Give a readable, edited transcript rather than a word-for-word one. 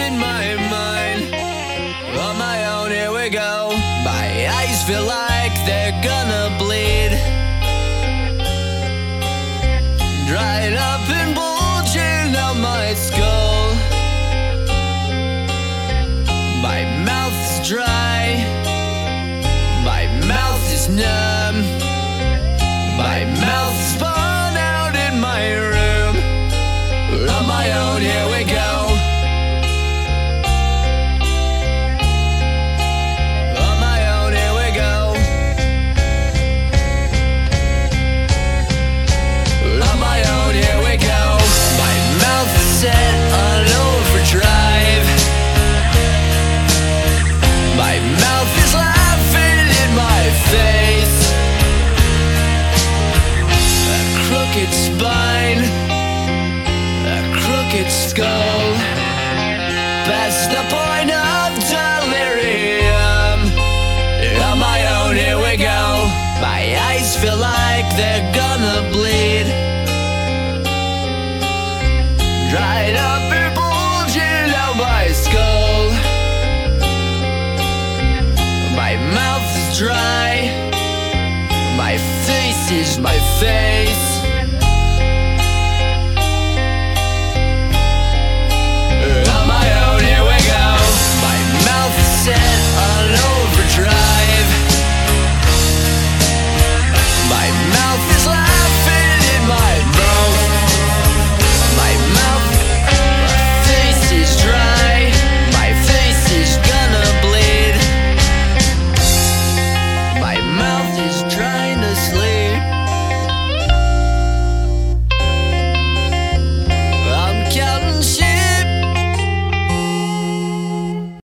in my mind. On my own, here we go. My eyes feel like they're gonna bleed. Dried up and bulging out my skull. My mouth's dry. My mouth is numb. My mouth's spun out in my room. On my own, here we go. On my own, here we go. On my own, here we go. My mouth is set on overdrive. My mouth is laughing in my face. A crooked spine, a crooked skull, past the point of delirium. On my own, here we go. My eyes feel like they're gonna bleed. Dried up and bulging out my skull. My mouth is dry. My face is my face.